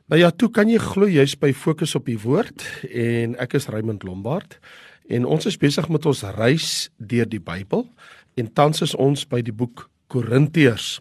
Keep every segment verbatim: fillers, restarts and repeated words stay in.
Nou ja, toe kan jy glo jy's by Fokus op die Woord en ek is Raymond Lombard en ons is besig met ons reis deur die Bybel en tans is ons by die boek Korintiërs.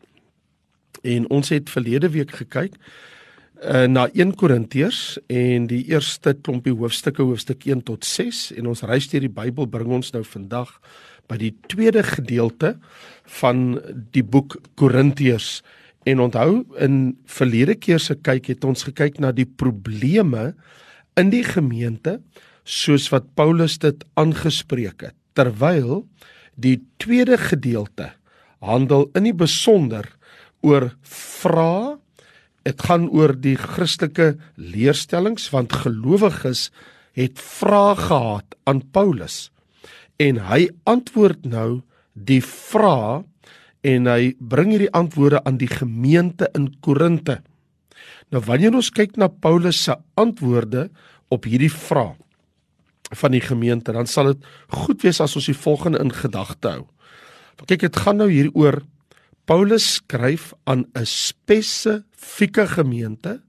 En ons het verlede week gekyk uh, na een Korintiërs en die eerste klompie hoofstukke, hoofstuk een tot ses en ons reis deur die Bybel bring ons nou vandag by die tweede gedeelte van die boek Korintiërs. En onthou, in verlede keer se kyk het ons gekyk na die probleme in die gemeente, soos wat Paulus dit aangespreek het. Terwyl die tweede gedeelte handel in die besonder oor vrae, dit gaan oor die Christelike leerstellings, want gelowiges het vrae gehad aan Paulus. En hy antwoord nou die vrae, en hy bring hierdie antwoorde aan die gemeente in Korinte. Nou wanneer ons kyk na Paulus se antwoorde op hierdie vraag van die gemeente, dan sal dit goed wees as ons die volgende in gedagte hou. Kyk, dit gaan nou hier oor, Paulus skryf aan 'n spesifieke gemeente,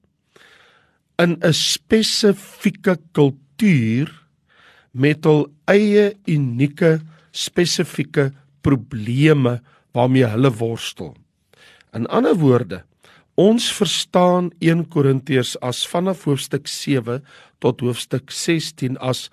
in 'n spesifieke kultuur, met hul eie unieke, spesifieke probleme, waarmee hulle worstel. In ander woorde, ons verstaan een Korintiërs as vanaf hoofstuk sewe tot hoofstuk sestien as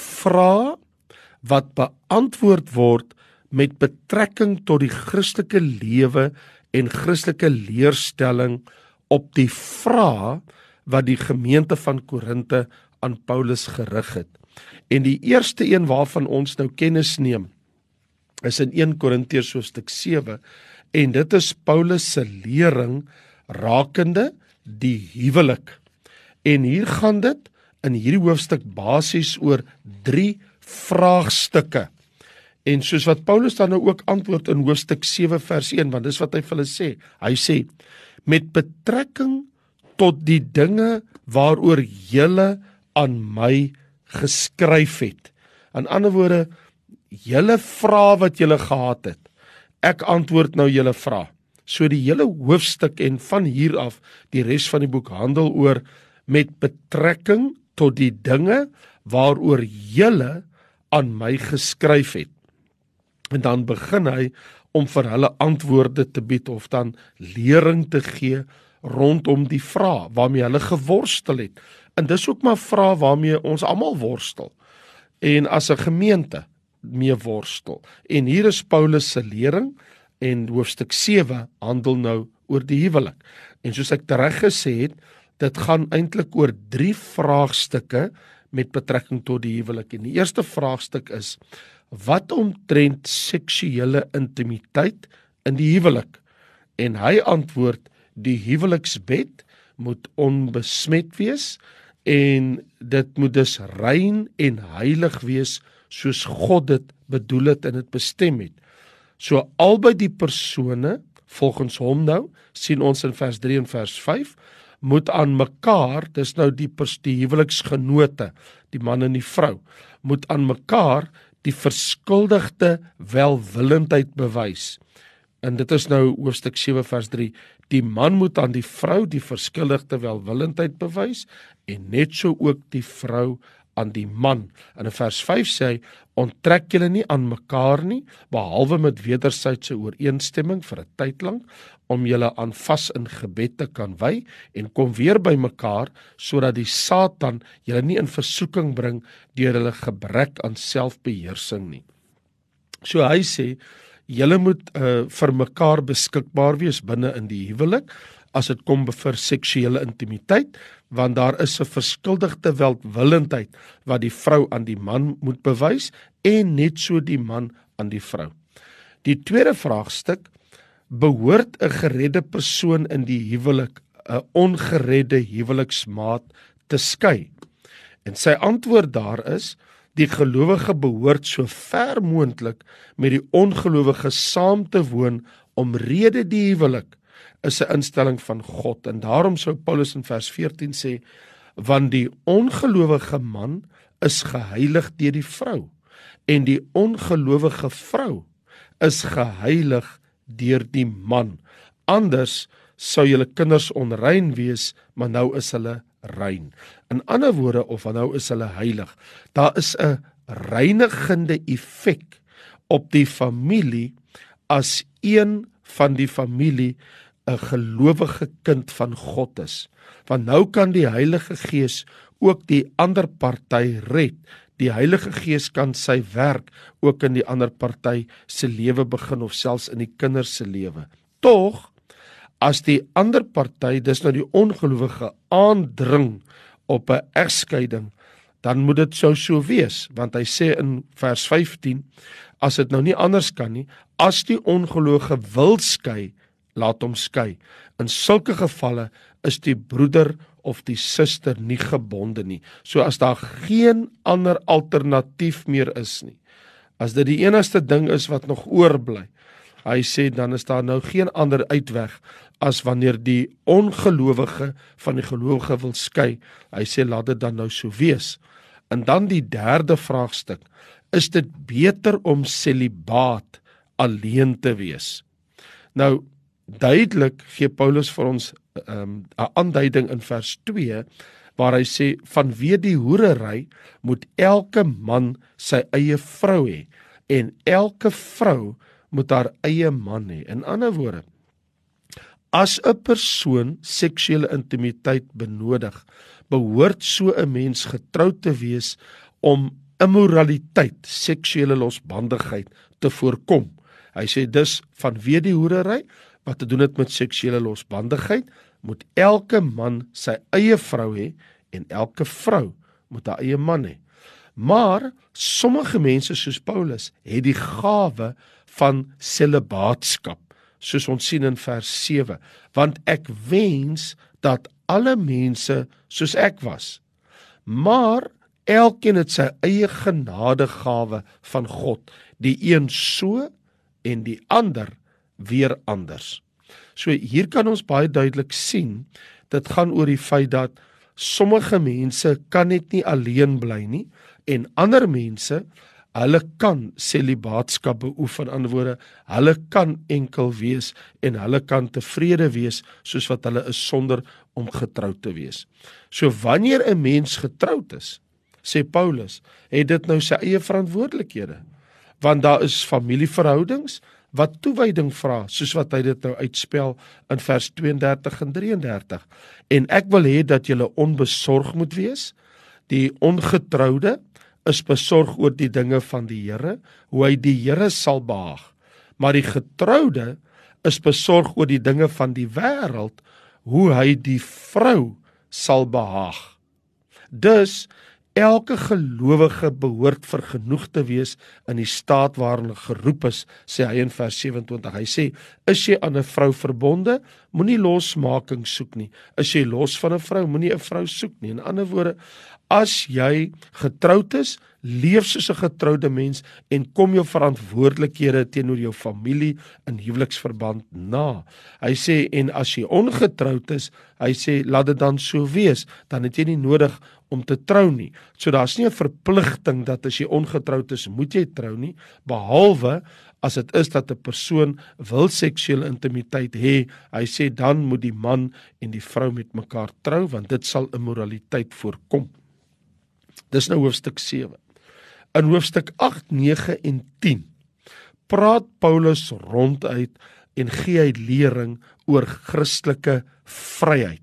vrae wat beantwoord word met betrekking tot die Christelike lewe en Christelike leerstelling op die vrae wat die gemeente van Korinte aan Paulus gerig het. En die eerste een waarvan ons nou kennis neem, is in een Korintiërs hoofstuk sewe, en dit is Paulus se lering rakende die huwelik. En hier gaan dit in hierdie hoofstuk basies oor drie vraagstukke. En soos wat Paulus dan nou ook antwoord in hoofstuk sewe vers een, want dis wat hy vir hulle sê. Hy sê, met betrekking tot die dinge waaroor julle aan my geskryf het. In ander woorde, julle vrae wat julle gehad het, ek antwoord nou julle vrae. So die hele hoofstuk en van hier af, die res van die boek handel oor met betrekking tot die dinge waaroor julle aan my geskryf het. En dan begin hy om vir hulle antwoorde te bied of dan lering te gee rondom die vrae waarmee hulle geworstel het. En dis ook maar vrae waarmee ons almal worstel. En as 'n gemeente mee worstel. En hier is Paulus se lering en hoofstuk sewe handel nou oor die huwelik. En soos ek reg gesê het, dit gaan eintlik oor drie vraagstukke met betrekking tot die huwelik. En die eerste vraagstuk is, wat omtrent seksuele intimiteit in die huwelik? En hy antwoord, die huweliksbed moet onbesmet wees en dit moet dus rein en heilig wees soos God dit bedoel het en dit bestem het. So albei die persone, volgens hom nou, sien ons in vers drie en vers vyf, moet aan mekaar, dis nou die, die huweliksgenote, die man en die vrou, moet aan mekaar die verskuldigde welwillendheid bewys. En dit is nou hoofstuk sewe vers drie, die man moet aan die vrou die verskuldigde welwillendheid bewys, en net so ook die vrou aan die man. En in vers vyf sê hy, onttrek julle nie aan mekaar nie, behalwe met wedersydse ooreenstemming vir 'n tyd lank, om julle aan vas in gebed te kan wy, en kom weer by mekaar, sodat die Satan julle nie in versoeking bring deur hulle gebrek aan selfbeheersing nie. So hy sê, julle moet uh, vir mekaar beskikbaar wees binne in die huwelik, as dit kom vir seksuele intimiteit, want daar is 'n verskuldigde welwillendheid wat die vrou aan die man moet bewys, en net so die man aan die vrou. Die tweede vraagstuk, behoort 'n geredde persoon in die huwelik 'n ongeredde huweliksmaat te skei? En sy antwoord daar is, die gelowige behoort so ver moontlik met die ongelowige saam te woon, omrede die huwelik is 'n instelling van God. En daarom sou Paulus in vers veertien sê, want die ongelowige man is geheilig deur die vrou, en die ongelowige vrou is geheilig deur die man. Anders sou julle kinders onrein wees, maar nou is hulle rein. In ander woorde, of nou is hulle heilig. Daar is 'n reinigende effek op die familie as een van die familie 'n gelowige kind van God is. Want nou kan die Heilige Gees ook die ander party red. Die Heilige Gees kan sy werk ook in die ander party se lewe begin of selfs in die kinders se lewe. Tog, as die ander party, dis nou die ongelowige, aandring op 'n egskeiding, dan moet dit sou so wees, want hy sê in vers vyftien, as dit nou nie anders kan nie, as die ongelowige wil skei, laat hom skei. In sulke gevalle is die broeder of die suster nie gebonde nie. So as daar geen ander alternatief meer is nie, as dit die enigste ding is wat nog oorbly, hy sê dan is daar nou geen ander uitweg as wanneer die ongelowige van die gelowige wil skei. Hy sê laat dit dan nou so wees. En dan die derde vraagstuk, is dit beter om celibaat alleen te wees? Nou, duidelik gee Paulus vir ons 'n um, aanduiding in vers twee, waar hy sê, vanweë die hoerery moet elke man sy eie vrou hê, en elke vrou moet haar eie man hê. In ander woorde, as 'n persoon seksuele intimiteit benodig, behoort so 'n mens getroud te wees om immoraliteit, seksuele losbandigheid te voorkom. Hy sê dus vanweë die hoerery wat te doen het met seksuele losbandigheid, moet elke man sy eie vrou hê en elke vrou moet haar eie man hê. Maar sommige mense soos Paulus het die gawe van celibaatskap, soos ons sien in vers sewe, want ek wens dat alle mense soos ek was. Maar elkeen het sy eie genadegawe van God, die een so en die ander weer anders. So hier kan ons baie duidelik sien, dit gaan oor die feit dat sommige mense kan net nie alleen bly nie, en ander mense, hulle kan celibaatskap beoefen, aan woorde, hulle kan enkel wees, en hulle kan tevrede wees, soos wat hulle is sonder om getroud te wees. So wanneer 'n mens getroud is, sê Paulus, het dit nou sy eie verantwoordelikhede, want daar is familieverhoudings, wat toewyding vra, soos wat hy dit nou uitspel in vers tweeëndertig en drieëndertig. En ek wil hê dat julle onbesorg moet wees. Die ongetroude is besorg oor die dinge van die Here, hoe hy die Here sal behaag. Maar die getroude is besorg oor die dinge van die wêreld, hoe hy die vrou sal behaag. Dus elke gelowige behoort vergenoeg te wees in die staat waarin hulle geroep is, sê hy in vers vysewentydig. Hy sê, is jy aan 'n vrou verbonde, moenie losmaking soek nie. Is jy los van 'n vrou, moenie 'n vrou soek nie. In ander woorde, as jy getroud is, leef soos 'n getroude mens en kom jou verantwoordelikhede teenoor jou familie in huweliksverband na. Hy sê, en as jy ongetroud is, hy sê, laat dit dan so wees, dan het jy nie nodig om te trou nie. So daar's nie 'n verpligting dat as jy ongetroud is, moet jy trou nie, behalwe as dit is dat 'n persoon wil seksuele intimiteit hê, hy sê dan moet die man en die vrou met mekaar trou, want dit sal immoraliteit voorkom. Dis nou hoofstuk sewe. In hoofstuk agt, nege en tien praat Paulus ronduit en gee hy lering oor Christelike vryheid.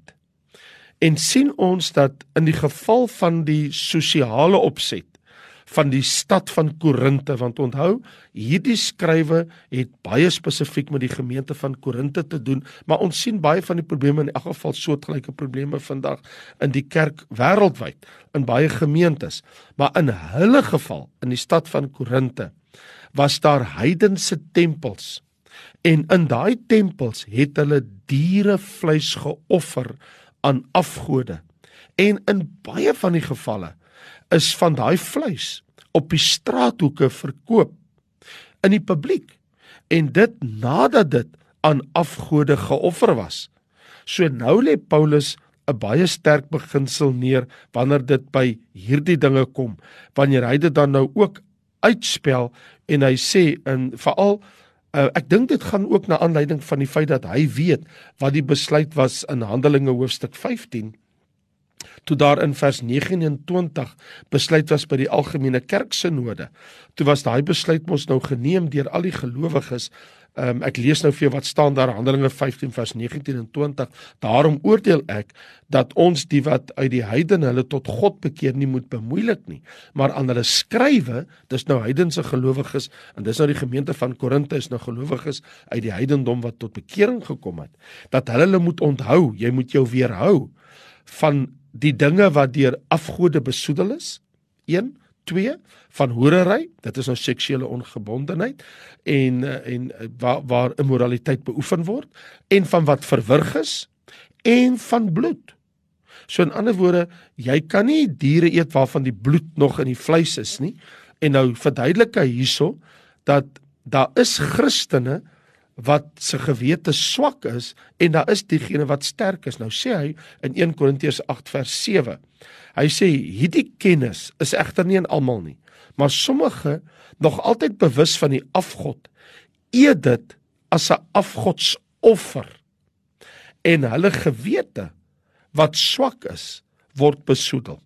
En sien ons dat in die geval van die sosiale opset van die stad van Korinte, want onthou, hierdie skrywe het baie spesifiek met die gemeente van Korinte te doen, maar ons sien baie van die probleme, in elk geval soortgelyke probleme vandag in die kerk wêreldwyd, in baie gemeentes. Maar in hulle geval, in die stad van Korinte, was daar heidense tempels, en in daai tempels het hulle dierevleis geoffer aan afgode. En in baie van die gevalle is van daai vleis op die straathoeke verkoop in die publiek. En dit nadat dit aan afgode geoffer was. So nou lê Paulus 'n baie sterk beginsel neer wanneer dit by hierdie dinge kom, wanneer hy dit dan nou ook uitspel en hy sê in veral Uh, ek dink dit gaan ook na aanleiding van die feit dat hy weet wat die besluit was in Handelinge hoofstuk vyftien, toe daar in vers negen en twintig besluit was by die algemene kerksynode. Toe was daai besluit mos nou geneem deur al die gelowiges. Um, ek lees nou vir jou wat staan daar, Handelinge vyftien vers negentien en twintig. Daarom oordeel ek dat ons die wat uit die heidene hulle tot God bekeer nie moet bemoeilik nie, maar aan hulle skrywe, dis nou heidense gelowiges, en dis nou die gemeente van Korinthe is nou gelowiges uit die heidendom wat tot bekering gekom het, dat hulle hulle moet onthou, jy moet jou weerhou van die dinge wat deur afgode besoedel is, een, twee, van hoerery, dit is nou seksuele ongebondenheid, en, en waar, waar immoraliteit beoefen word, en van wat verwrig is, en van bloed. So in ander woorde, jy kan nie diere eet waarvan die bloed nog in die vleis is nie, en nou verduidelik hy hierso, dat daar is Christene, wat se gewete swak is, en daar is diegene wat sterk is. Nou sê hy in een Korintiërs agt vers sewe, hy sê, hierdie kennis is egter nie in almal nie, maar sommige nog altyd bewus van die afgod, eet dit as 'n afgodsoffer, en hulle gewete, wat swak is, word besoedel.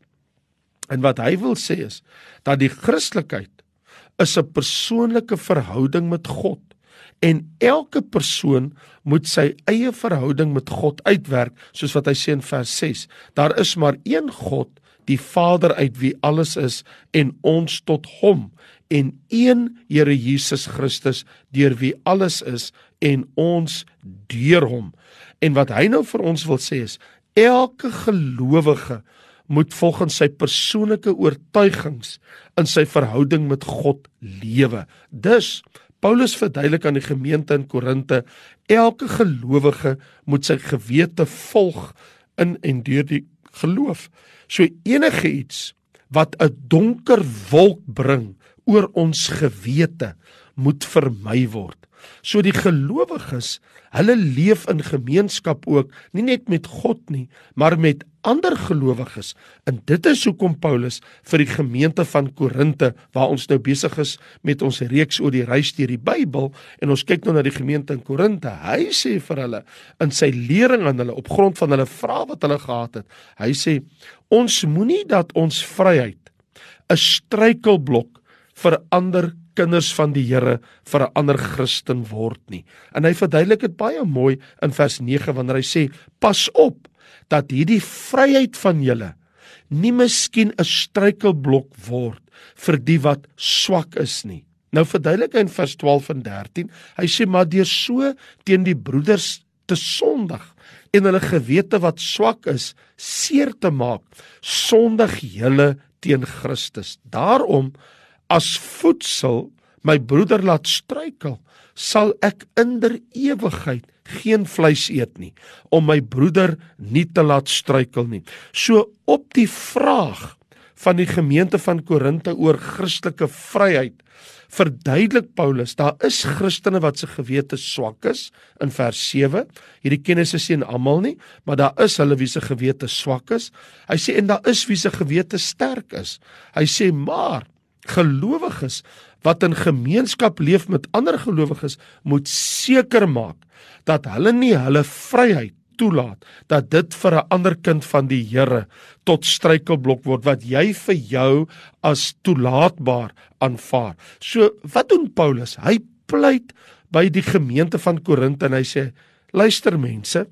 En wat hy wil sê is, dat die Christelikheid is 'n persoonlike verhouding met God, en elke persoon moet sy eie verhouding met God uitwerk, soos wat hy sê in vers ses. Daar is maar een God, die Vader uit wie alles is, en ons tot hom, en een Here Jesus Christus, deur wie alles is, en ons deur hom. En wat hy nou vir ons wil sê is, elke gelowige moet volgens sy persoonlike oortuigings in sy verhouding met God lewe. Dus, Paulus verduidelik aan die gemeente in Korinthe, elke gelowige moet sy gewete volg in en deur die geloof. So enige iets wat 'n donker wolk bring oor ons gewete moet vermy word. So die gelowiges, hulle leef in gemeenskap ook, nie net met God nie, maar met ander gelowiges. En dit is hoekom Paulus vir die gemeente van Korinthe, waar ons nou besig is met ons reeks oor die reis deur die Bybel, en ons kyk nou na die gemeente in Korinthe, hy sê vir hulle, in sy lering aan hulle, op grond van hulle vrae wat hulle gehad het, hy sê, ons moenie dat ons vryheid 'n struikelblok vir ander kinders van die Here vir 'n ander Christen word nie. En hy verduidelik dit baie mooi in vers nege, wanneer hy sê, pas op, dat hierdie vryheid van julle nie miskien 'n struikelblok word vir die wat swak is nie. Nou verduidelik hy in vers twaalf en dertien, hy sê, maar deur so teen die broeders te sondig, en hulle gewete wat swak is, seer te maak, sondig julle teen Christus. Daarom, as voedsel my broeder laat struikel, sal ek in der ewigheid geen vleis eet nie, om my broeder nie te laat struikel nie. So op die vraag van die gemeente van Korinthe oor Christelike vryheid, verduidelik Paulus, daar is Christene wat se gewete swak is, in vers sewe, hierdie kennis is nie in almal nie, maar daar is hulle wie se gewete swak is. Hy sê, en daar is wie se gewete sterk is. Hy sê, maar gelowiges wat in gemeenskap leef met ander gelowiges, moet seker maak dat hulle nie hulle vryheid toelaat, dat dit vir 'n ander kind van die Here tot struikelblok word, wat jy vir jou as toelaatbaar aanvaar. So, wat doen Paulus? Hy pleit by die gemeente van Korinthe en hy sê, luister mense,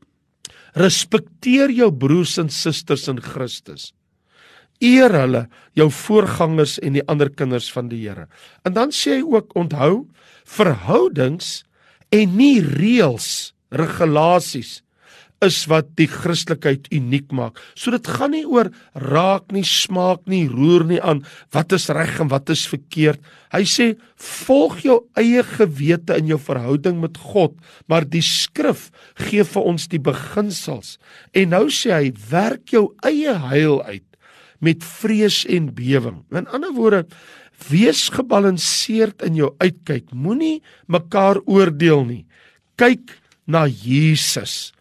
respekteer jou broers en susters in Christus. Eer hulle, jou voorgangers en die ander kinders van die Here. En dan sê hy ook, onthou, verhoudings en nie reëls, regulasies, is wat die Christelikheid uniek maak. So dit gaan nie oor raak nie, smaak nie, roer nie aan, wat is reg en wat is verkeerd. Hy sê, volg jou eie gewete in jou verhouding met God, maar die skrif gee vir ons die beginsels. En nou sê hy, werk jou eie heil uit, met vrees en bewing. In ander woorde, wees gebalanseerd in jou uitkyk, moenie mekaar oordeel nie. Kyk na Jesus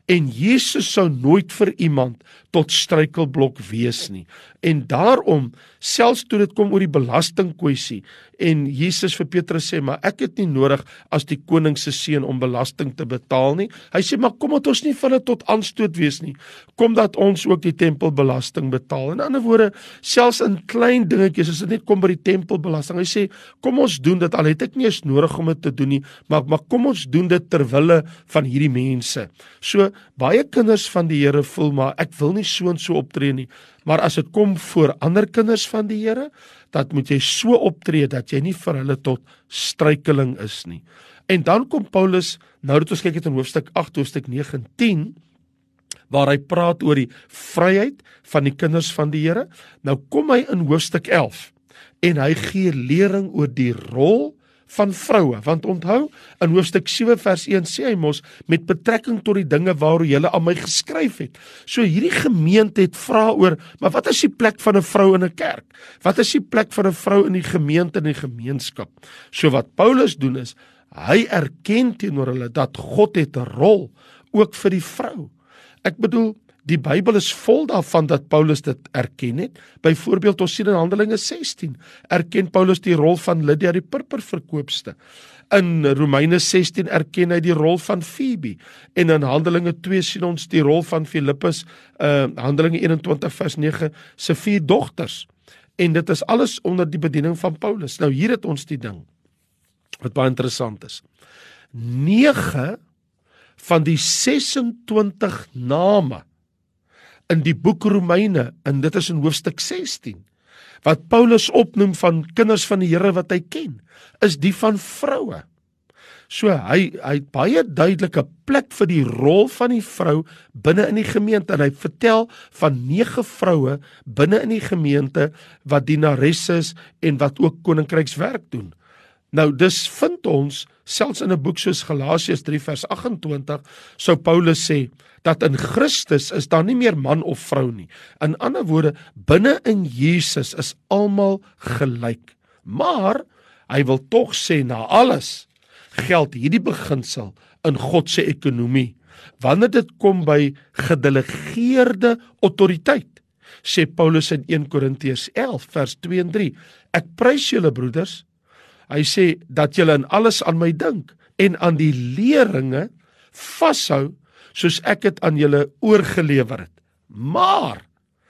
En Jesus sou nooit vir iemand tot struikelblok wees nie. En daarom, selfs toe dit kom oor die belastingkwessie, en Jesus vir Petrus sê, maar ek het nie nodig as die koning se seun om belasting te betaal nie. Hy sê, maar kom dat ons nie vir hulle tot aanstoot wees nie. Kom dat ons ook die tempelbelasting betaal. In ander woorde, selfs in klein dingetjies, as dit net kom by die tempelbelasting, hy sê, kom ons doen dit, al het ek nie eens nodig om dit te doen nie, maar, maar kom ons doen dit ter wille van hierdie mense. So, baie kinders van die Here voel, maar ek wil nie so en so optree nie, maar as dit kom voor ander kinders van die Here, dat moet jy so optree, dat jy nie vir hulle tot struikeling is nie. En dan kom Paulus, nou dat ons kyk het in hoofstuk agt, hoofstuk nege en tien, waar hy praat oor die vryheid van die kinders van die Here, nou kom hy in hoofstuk elf, en hy gee lering oor die rol van vroue, want onthou, in hoofstuk sewe vers een sê hy mos, met betrekking tot die dinge waaroor julle aan my geskryf het. So hierdie gemeente het vra oor, maar wat is die plek van 'n vrou in 'n kerk? Wat is die plek van 'n vrou in die gemeente en die gemeenskap? So wat Paulus doen is, hy erken teenoor hulle dat God het 'n rol, ook vir die vrou. Ek bedoel, die Bybel is vol daarvan dat Paulus dit erken het. Byvoorbeeld, ons sien in Handelinge sestien, erken Paulus die rol van Lydia die purperverkoopster. In Romeine sestien erken hy die rol van Phoebe. En in Handelinge twee sien ons die rol van Filippus, uh, Handelinge eenentwintig vers nege, se vier dogters. En dit is alles onder die bediening van Paulus. Nou hier het ons die ding, wat baie interessant is. nege van die sesentwintig name in die boek Romeine, en dit is in hoofstuk sestien, wat Paulus opnoem van kinders van die Here wat hy ken, is die van vroue. So hy, hy het baie duidelike plek vir die rol van die vrou binne in die gemeente, en hy vertel van nege vroue binne in die gemeente wat dienares is en wat ook koninkrykswerk doen. Nou dis vind ons, selfs in 'n boek soos Galasiërs drie vers agt en twintig, sou Paulus sê, dat in Christus is daar nie meer man of vrou nie. In ander woorde, binne in Jesus is almal gelyk. Maar, hy wil tog sê, na alles, geld hierdie beginsel in God se ekonomie. Wanneer dit kom by gedelegeerde autoriteit, sê Paulus in een Korintiërs elf vers twee en drie, ek prys julle broeders, hy sê, dat julle in alles aan my dink, en aan die leringe vashou, soos ek het aan julle oorgelewer het. Maar,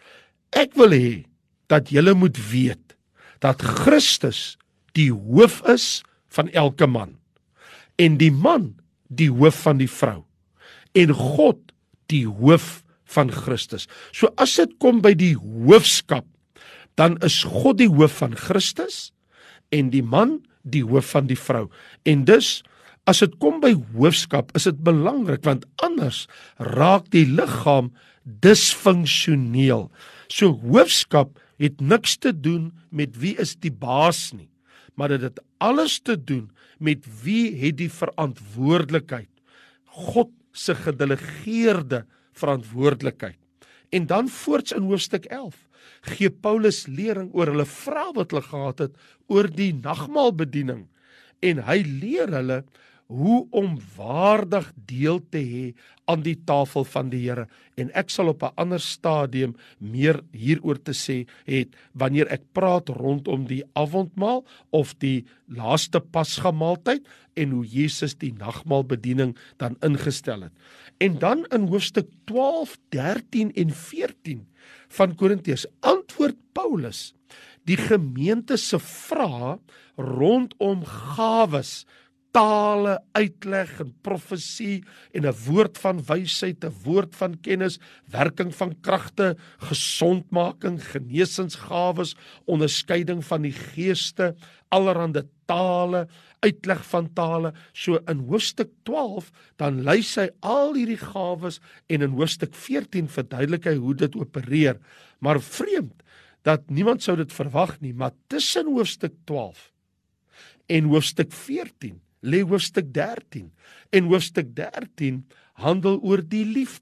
ek wil hê, dat julle moet weet, dat Christus die hoof is van elke man, en die man die hoof van die vrou, en God die hoof van Christus. So as dit kom by die hoofskap, dan is God die hoof van Christus, en die man die hoof van die vrou. En dus, as dit kom by hoofskap, is dit belangrik, want anders raak die liggaam disfunksioneel. So hoofskap het niks te doen met wie is die baas nie, maar dit het alles te doen met wie het die verantwoordelikheid, God se gedelegeerde verantwoordelikheid. En dan voorts in hoofstuk elf, gee Paulus lering oor hulle vrae wat hulle gehad het, oor die nagmaalbediening, en hy leer hulle hoe om waardig deel te hê aan die tafel van die Here. En ek sal op 'n ander stadium meer hieroor te sê het, wanneer ek praat rondom die avondmaal of die laaste Pasga-maaltyd en hoe Jesus die nagmaalbediening dan ingestel het. En dan in hoofstuk twaalf, dertien en veertien van Korintiërs antwoord Paulus die gemeente se vrae rondom gawes, tale, uitleg en profesie en 'n woord van wysheid, 'n woord van kennis, werking van kragte, gesondmaking, genesingsgawes, onderskeiding van die geeste, allerhande tale, uitleg van tale. So in hoofstuk twaalf dan lys hy al hierdie gawes en in hoofstuk veertien verduidelik hy hoe dit opereer. Maar vreemd dat niemand sou dit verwag nie, maar tussen hoofstuk twaalf en hoofstuk veertien lê hoofstuk dertien, en hoofstuk dertien handel oor die liefde.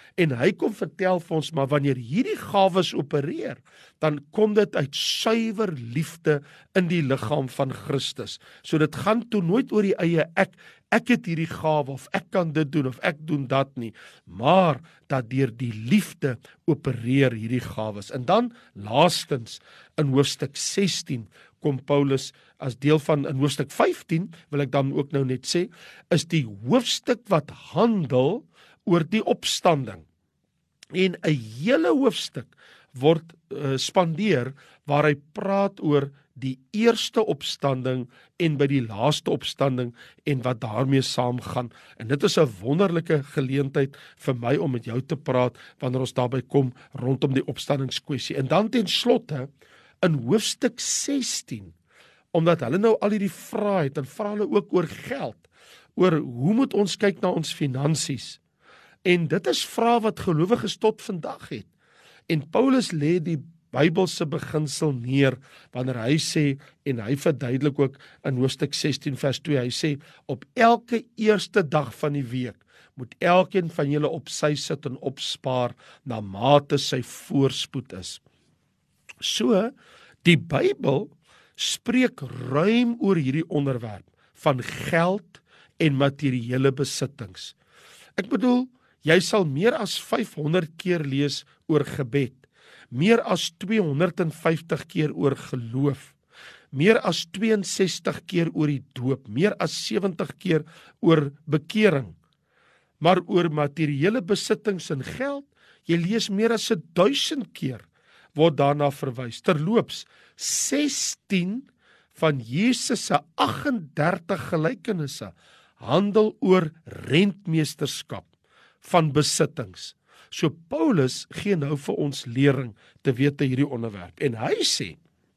En hy kom vertel vir ons, maar wanneer hierdie gawes opereer, dan kom dit uit suiwer liefde in die liggaam van Christus. So dit gaan toe nooit oor die eie ek, ek het hierdie gawe, of ek kan dit doen, of ek doen dat nie, maar dat deur die liefde opereer hierdie gawes. En dan laastens, in hoofstuk sestien, kom Paulus as deel van, in hoofstuk vyftien, wil ek dan ook nou net sê, is die hoofstuk wat handel oor die opstanding. En 'n hele hoofstuk word uh, spandeer waar hy praat oor die eerste opstanding en by die laaste opstanding en wat daarmee saamgaan. En dit is 'n wonderlike geleentheid vir my om met jou te praat wanneer ons daarby kom rondom die opstandingskwessie. En dan ten slotte in hoofstuk sestien, omdat hulle nou al hierdie vrae het, en vra hulle ook oor geld, oor hoe moet ons kyk na ons finansies. En dit is vrae wat gelowiges tot vandag het. En Paulus lê die Bybelse beginsel neer wanneer hy sê, en hy verduidelik ook in hoofstuk sestien vers twee, hy sê, op elke eerste dag van die week moet elkeen van julle op sy sit en opspaar na mate sy voorspoed is. So, die Bybel spreek ruim oor hierdie onderwerp van geld en materiële besittings. Ek bedoel, jy sal meer as vyfhonderd keer lees oor gebed, meer as tweehonderd vyftig keer oor geloof, meer as twee en sestig keer oor die doop, meer as sewentig keer oor bekering. Maar oor materiële besittings en geld, jy lees meer as duisend keer, word daarna verwys. Terloops, sestien van Jesus se agt en dertig gelykenisse handel oor rentmeesterskap van besittings. So Paulus gee nou vir ons lering te wete hierdie onderwerp. En hy sê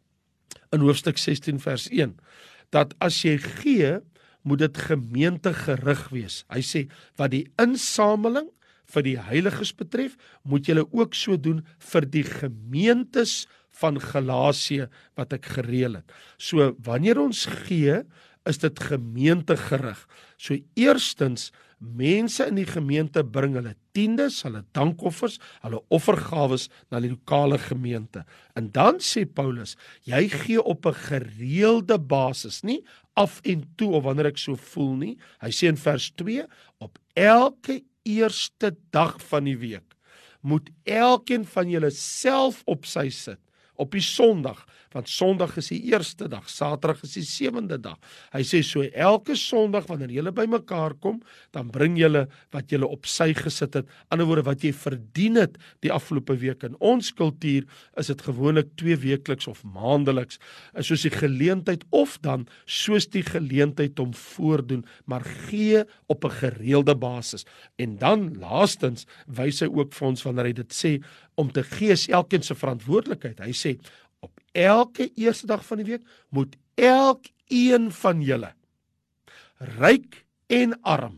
in hoofstuk sestien vers een, dat as jy gee, moet dit gemeentegerig wees. Hy sê, wat die insameling vir die heiliges betref, moet julle ook so doen vir die gemeentes van Galasië wat ek gereël het. So wanneer ons gee, is dit gemeentegerig. So eerstens, mense in die gemeente bring hulle tiendes, hulle dankoffers, hulle offergawes na die lokale gemeente. En dan sê Paulus, jy gee op 'n gereelde basis, nie af en toe of wanneer ek so voel nie. Hy sê in vers twee, op elke eerste dag van die week moet elkeen van julle self op sy sit, op die Sondag, want Sondag is die eerste dag, Saterdag is die sewende dag. Hy sê so, elke Sondag wanneer julle bymekaar kom, dan bring julle wat julle op sy gesit het, ander woorde wat jy verdien het die afgelope week. In ons kultuur is dit gewoonlik twee weekliks of maandeliks, soos die geleentheid, of dan soos die geleentheid om voordoen, maar gee op 'n gereelde basis. En dan laastens wys hy ook vir ons wanneer hy dit sê, om te gee is elkeen se verantwoordelikheid. Hy sê, op elke eerste dag van die week moet elkeen van julle, ryk en arm,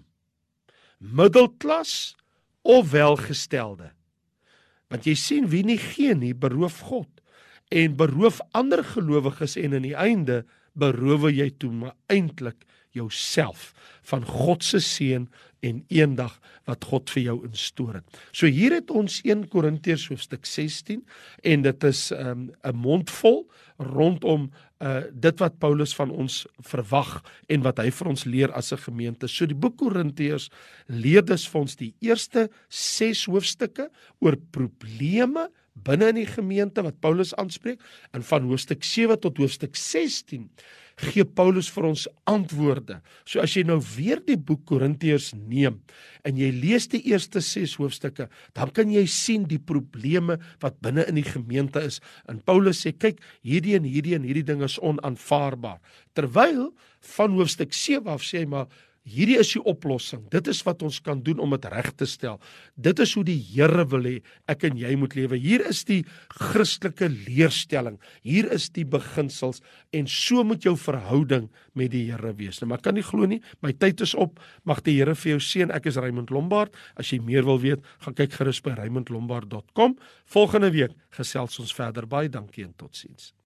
middelklas of welgestelde, want jy sien wie nie gee nie, beroof God, en beroof ander gelowiges, en in die einde beroof jy toe maar eintlik jouself van God se seën en eendag wat God vir jou instoor het. So hier het ons eerste Korintiërs hoofstuk sestien, en dit is 'n um, 'n mondvol rondom uh, dit wat Paulus van ons verwag en wat hy vir ons leer as 'n gemeente. So die boek Korintiërs leer dus vir ons die eerste ses hoofstukke oor probleme binne in die gemeente wat Paulus aanspreek, en van hoofstuk sewe tot hoofstuk sestien gee Paulus vir ons antwoorde. So as jy nou weer die boek Korintiërs neem, en jy lees die eerste ses hoofstukke, dan kan jy sien die probleme wat binne in die gemeente is. En Paulus sê, kyk, hierdie en hierdie en hierdie ding is onaanvaarbaar. Terwyl van hoofstuk sewe af sê hy maar, hierdie is die oplossing, dit is wat ons kan doen om dit reg te stel. Dit is hoe die Here wil hê ek en jy moet lewe. Hier is die Christelike leerstelling, hier is die beginsels, en so moet jou verhouding met die Here wees. Nou, maar ek kan nie glo nie, my tyd is op, mag die Here vir jou seën. Ek is Raymond Lombard. As jy meer wil weet, gaan kyk gerus by raymond lombard dot com. Volgende week gesels ons verder. Baie dankie en totsiens.